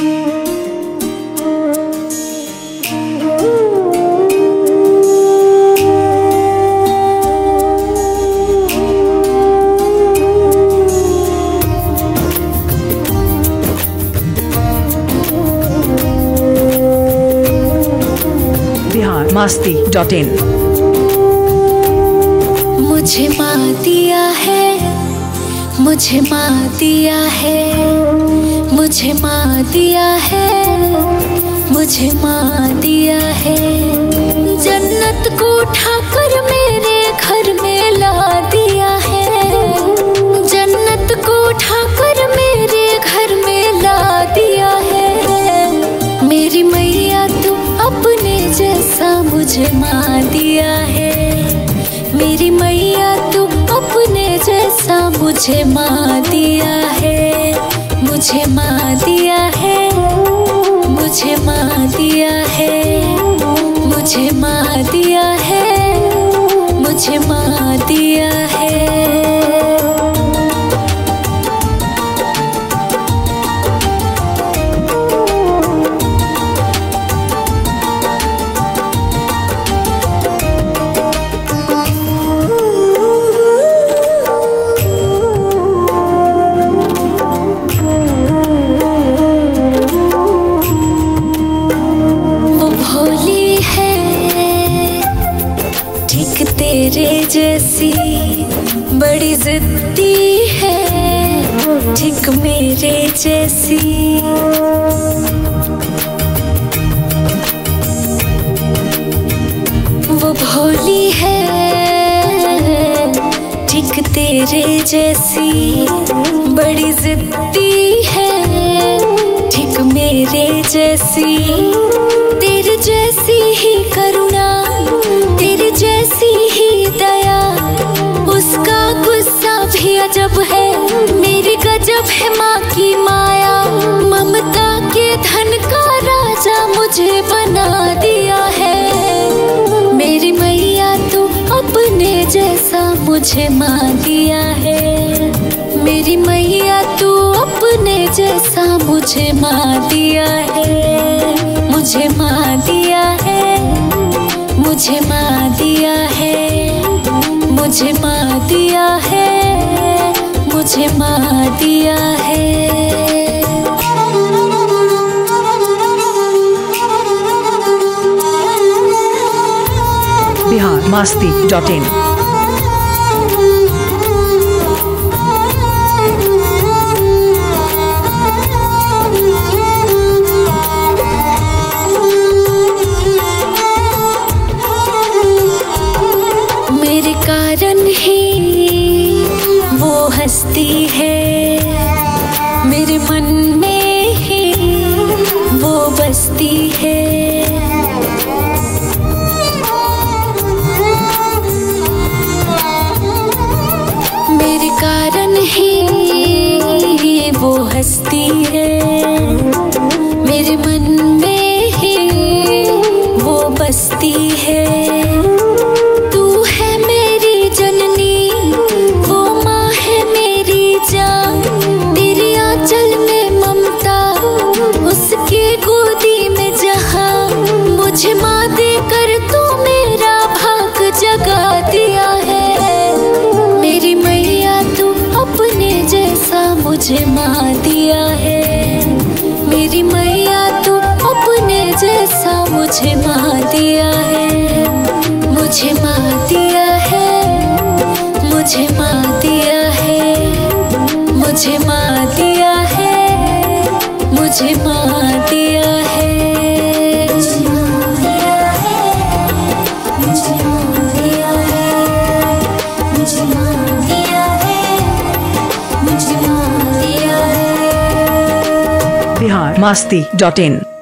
biharmasti.in। मुझे माँ दिया है, मुझे माँ दिया है, मुझे माँ दिया है, मुझे माँ दिया है। जन्नत को उठाकर मेरे घर में ला दिया है, जन्नत को उठाकर मेरे घर में ला दिया है। मेरी मैया तू अपने जैसा मुझे माँ दिया है, मेरी मैया तू अपने जैसा मुझे माँ दिया है, मुझे माँ दिया है, मुझे माँ दिया है, मुझे माँ दिया है, मुझे माँ दिया है। तेरे जैसी बड़ी जिद्दी है, ठीक मेरे जैसी। वो भोली है ठीक तेरे जैसी, बड़ी जिद्दी है ठीक मेरे जैसी। तेरे जैसी ही करुणा, तेरे जैसी ही दया, उसका गुस्सा भी अजब है, मेरी गजब है माँ की माया। ममता के धन का राजा मुझे बना दिया है, मेरी मैया तू अपने जैसा मुझे माँ दिया है, मेरी मैया तू अपने जैसा मुझे माँ दिया है, मुझे माँ दिया है, मुझे माँ दिया है, मुझे माँ दिया है, मुझे माँ दिया है। biharmasti.in। मेरे कारण ही वो हंसती है, मेरे मन में ही वो बसती है। मेरे कारण ही वो हंसती है, मेरे मन में ही वो बसती है। मुझे माँ देकर तू मेरा भाग जगा दिया है, मेरी मैया तू अपने जैसा मुझे माँ दिया है, मेरी मैया तू अपने जैसा मुझे माँ दिया है, मुझे माँ दिया है, मुझे माँ दिया है, मुझे माँ दिया है, मुझे माँ दिया है। biharmasti.in।